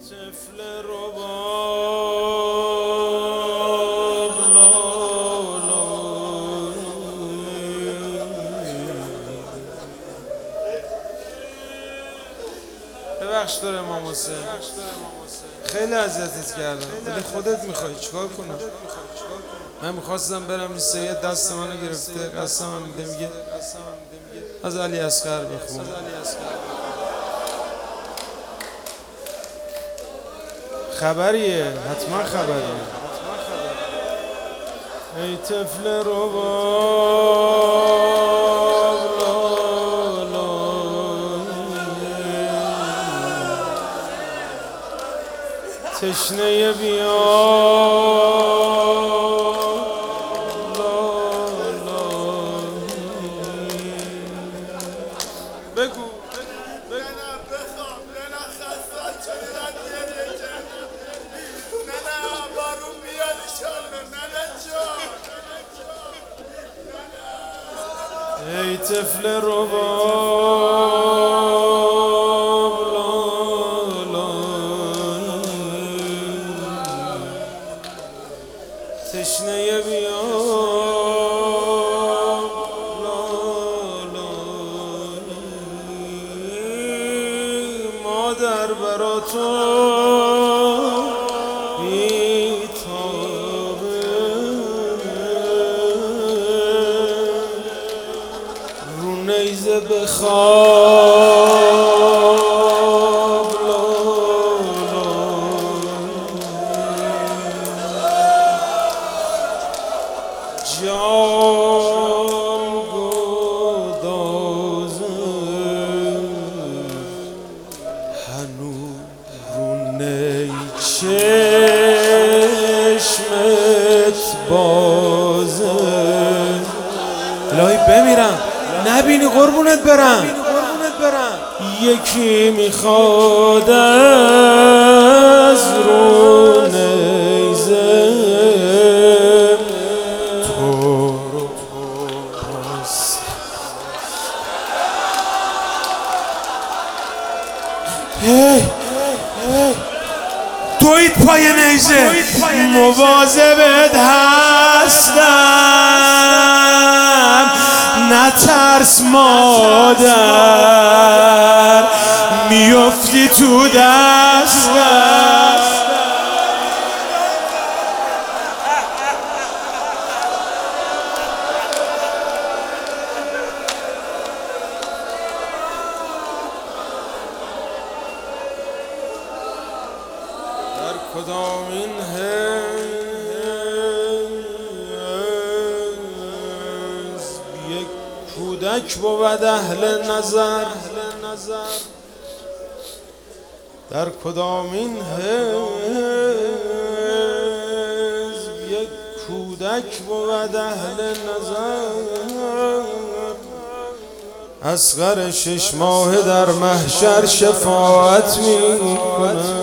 طفل رباب لا لا ببخش داره امام حسین، خیلی اذیتت کردم ولی خودت میخوای چیکار کنم؟ من میخواستم برم این سید دست منو گرفته قسم هم میده میگه از علی اصغر بخون. خبریه حتما خبریه. ای طفل رباب لا لا تشنه بیا بگو ای طفل رباب لا لا تشنه بیا لا لا مادر برا تو نیزه بخواب لا لا جان گدازه هنوز رو نی چشمت بازه الهی بمیرم نبینی قربونت برم یکی میخواد از رو نیزه تو رو باز دوید پای نیزه مواظبت هستم نترس مادر میفتی تو دستم در کدام این کودک بود اهل نظر در کدام این حزب یک کودک بود اهل نظر اصغر 6 ماه در محشر شفاعت میکنه